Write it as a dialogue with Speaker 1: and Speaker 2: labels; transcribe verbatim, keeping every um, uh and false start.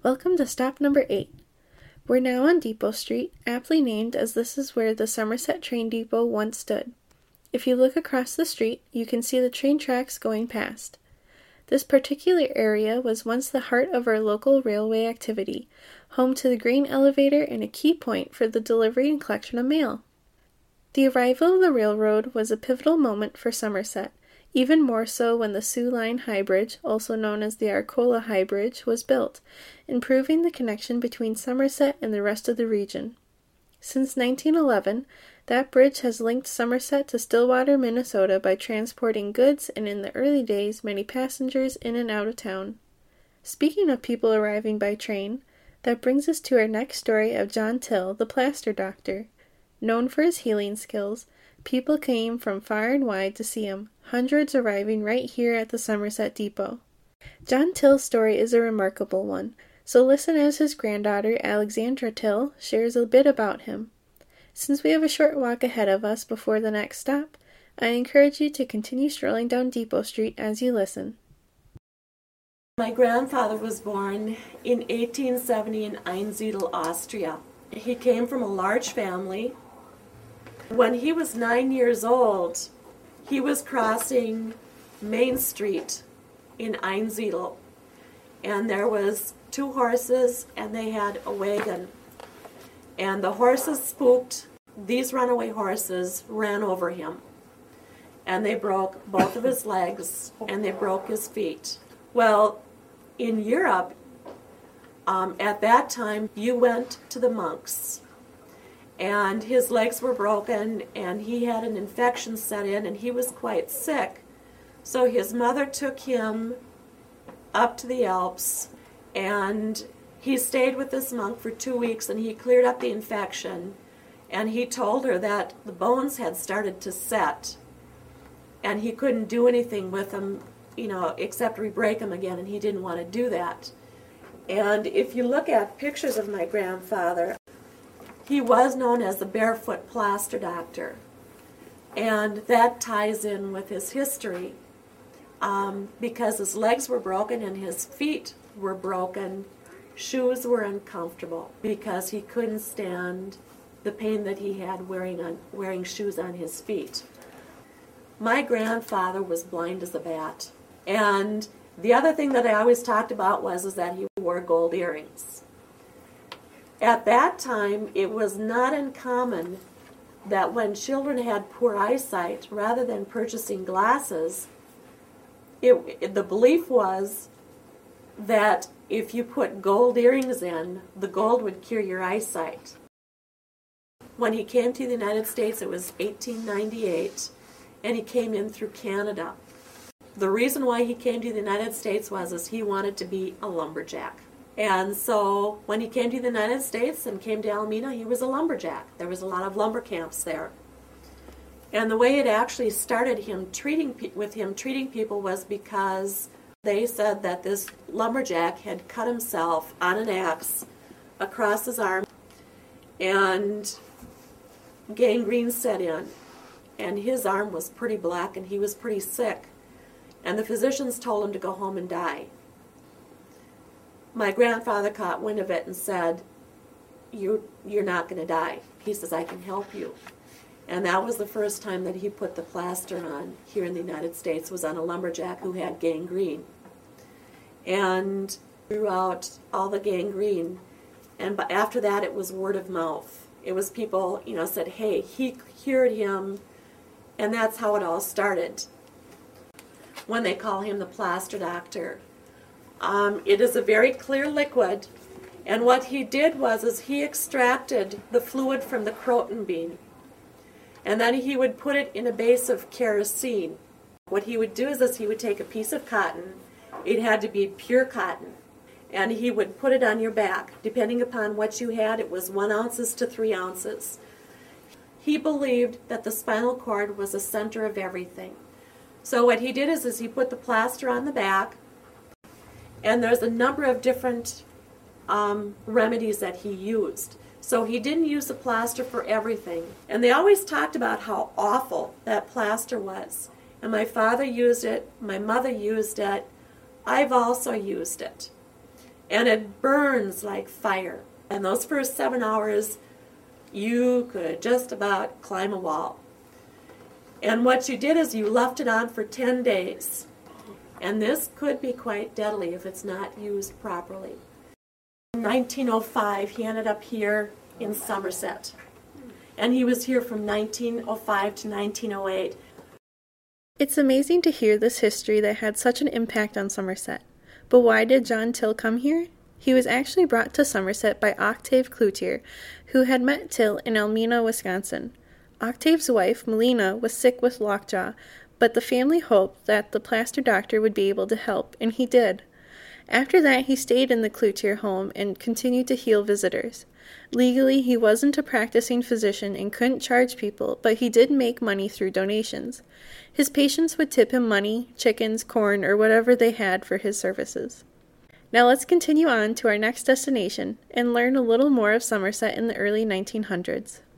Speaker 1: Welcome to stop number eight. We're now on Depot Street, aptly named as this is where the Somerset train depot once stood. If you look across the street, you can see the train tracks going past. This particular area was once the heart of our local railway activity, home to the grain elevator and a key point for the delivery and collection of mail. The arrival of the railroad was a pivotal moment for Somerset, even more so when the Soo Line High Bridge, also known as the Arcola High Bridge, was built, improving the connection between Somerset and the rest of the region. Since nineteen eleven, that bridge has linked Somerset to Stillwater, Minnesota by transporting goods and in the early days many passengers in and out of town. Speaking of people arriving by train, that brings us to our next story of John Till, the plaster doctor. Known for his healing skills, people came from far and wide to see him, hundreds arriving right here at the Somerset Depot. John Till's story is a remarkable one, so listen as his granddaughter, Alexandra Till, shares a bit about him. Since we have a short walk ahead of us before the next stop, I encourage you to continue strolling down Depot Street as you listen.
Speaker 2: My grandfather was born in eighteen seventy in Einsiedel, Austria. He came from a large family. When he was nine years old, he was crossing Main Street in Einsiedel, and there was two horses and they had a wagon. And the horses spooked. These runaway horses ran over him, and they broke both of his legs and they broke his feet. Well, in Europe, um, at that time, you went to the monks, and his legs were broken and he had an infection set in and he was quite sick. So his mother took him up to the Alps, and he stayed with this monk for two weeks and he cleared up the infection, and he told her that the bones had started to set and he couldn't do anything with them, you know, except re-break them again, and he didn't want to do that. And if you look at pictures of my grandfather, he was known as the barefoot plaster doctor, and that ties in with his history. Um, because his legs were broken and his feet were broken, shoes were uncomfortable because he couldn't stand the pain that he had wearing on wearing shoes on his feet. My grandfather was blind as a bat, and the other thing that I always talked about was is that he wore gold earrings. At that time, it was not uncommon that when children had poor eyesight, rather than purchasing glasses, it, it, the belief was that if you put gold earrings in, the gold would cure your eyesight. When he came to the United States, it was eighteen ninety-eight, and he came in through Canada. The reason why he came to the United States was is he wanted to be a lumberjack. And so when he came to the United States and came to Alameda, he was a lumberjack. There was a lot of lumber camps there. And the way it actually started him treating with him treating people was because they said that this lumberjack had cut himself on an axe across his arm, and gangrene set in, and his arm was pretty black and he was pretty sick, and the physicians told him to go home and die. My grandfather caught wind of it and said, you, you're not going to die. He says, I can help you. And that was the first time that he put the plaster on here in the United States, was on a lumberjack who had gangrene. And throughout all the gangrene, and after that it was word of mouth. It was people, you know, said, hey, he cured him, and that's how it all started. When they call him the plaster doctor. Um, it is a very clear liquid, and what he did was is he extracted the fluid from the croton bean, and then he would put it in a base of kerosene. What he would do is this, he would take a piece of cotton, it had to be pure cotton, and he would put it on your back. Depending upon what you had, it was one ounces to three ounces. He believed that the spinal cord was the center of everything. So what he did is, is he put the plaster on the back, and there's a number of different um, remedies that he used. So he didn't use the plaster for everything. And they always talked about how awful that plaster was. And my father used it, my mother used it, I've also used it. and it burns like fire. And those first seven hours, you could just about climb a wall. And what you did is you left it on for ten days. And this could be quite deadly if it's not used properly. In nineteen oh five, he ended up here in Somerset. And he was here from nineteen oh five to nineteen oh eight.
Speaker 1: It's amazing to hear this history that had such an impact on Somerset. But why did John Till come here? He was actually brought to Somerset by Octave Cloutier, who had met Till in Elmina, Wisconsin. Octave's wife, Melina, was sick with lockjaw, but the family hoped that the plaster doctor would be able to help, and he did. After that, he stayed in the Cloutier home and continued to heal visitors. Legally, he wasn't a practicing physician and couldn't charge people, but he did make money through donations. His patients would tip him money, chickens, corn, or whatever they had for his services. Now let's continue on to our next destination and learn a little more of Somerset in the early nineteen hundreds.